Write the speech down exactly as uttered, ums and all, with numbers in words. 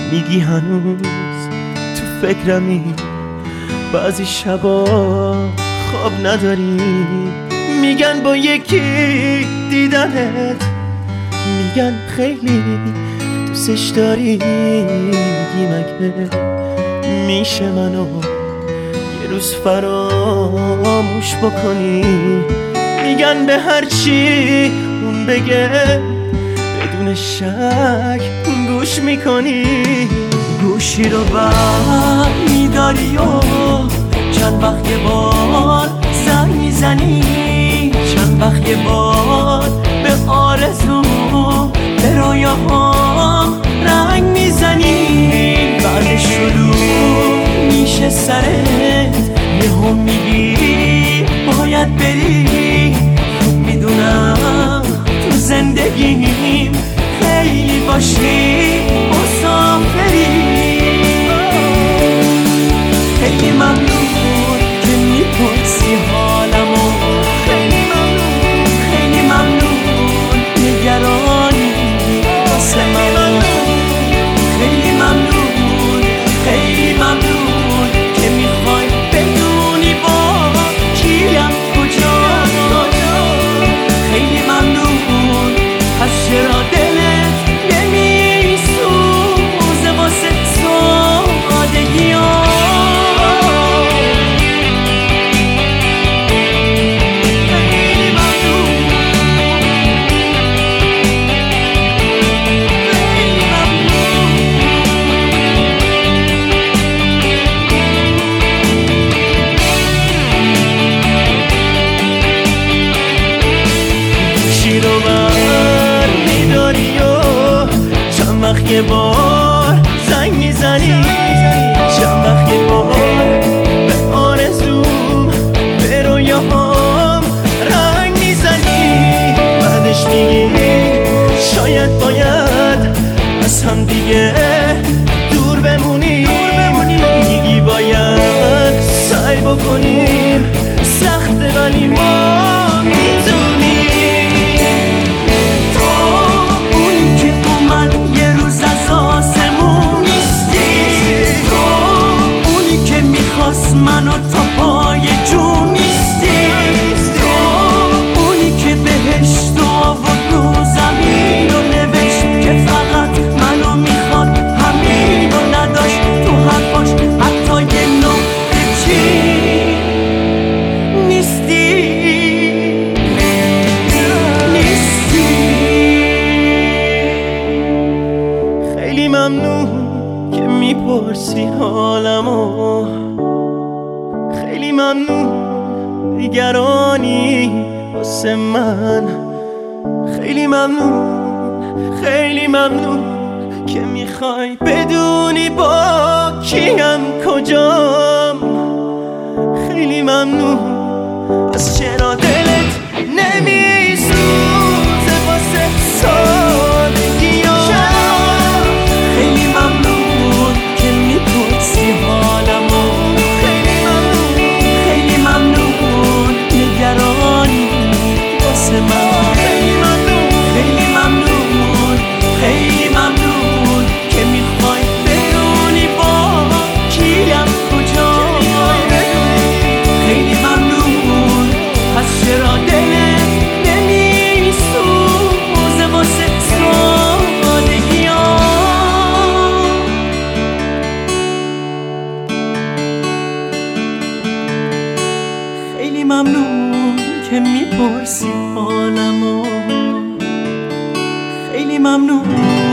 میگی هنوز تو فکرمی، بعضی شبا خواب نداری، میگن با یکی دیدنت، میگن خیلی دوستش داری. میگی مگه میشه منو یه روز فراموش بکنی؟ میگن به هر چی اون بگه بدون شک گوش میکنی. گوشی رو بر میداری و چند وقت یه بار زنگ میزنی، چند وقت یه بار به آرزو به رویاهام رنگ میزنی. بعد شروع میشه سرت، یهو میگی باید بری. میدونم تو زندگیم خیلی باشی مسافری. خیلی ممنون که میپرسی حالمو، خیلی ممنون، خیلی ممنون نگرانی واسه من. خیلی ممنون، خیلی ممنون که میخوای بدونی با کیم کجا. خیلی ممنون از چرا دلت نمیسوزه واسه سادگی ها. رو بر میداری و چند وقت یه بار زنگ میزنی، چند وقت یه بار به آرزوم به رویاهام رنگ میزنی. بعدش میگی شاید باید از هم دیگه دور بمونی، میگی باید سعی بکنیم، سخته ولی ما میتونیم. منو تا پای جون نیستی، تو اونی که بهشت و آورد رو زمین و نوشت که فقط منو میخواد همین و نداشت تو حرفاش حتی یه نقطه چی نیستی، نیستی. خیلی ممنون که میپرسی حالمو، خیلی ممنون نگرانی واسه من. خیلی ممنون، خیلی ممنون که میخوای بدونی با کیم کجام. خیلی ممنون از چرا دلت نمیسوزه واسه سادگی ها. خیلی ممنون که میپرسی حالمو، خیلی ممنون، خیلی ممنون، خیلی ممنون که میخوای بدونی با کیم کجا. خیلی ممنون از چرا دلت نمیسوزه واسه سادگی ها. خیلی ممنون که میپرسی حالمو، خیلی ممنون.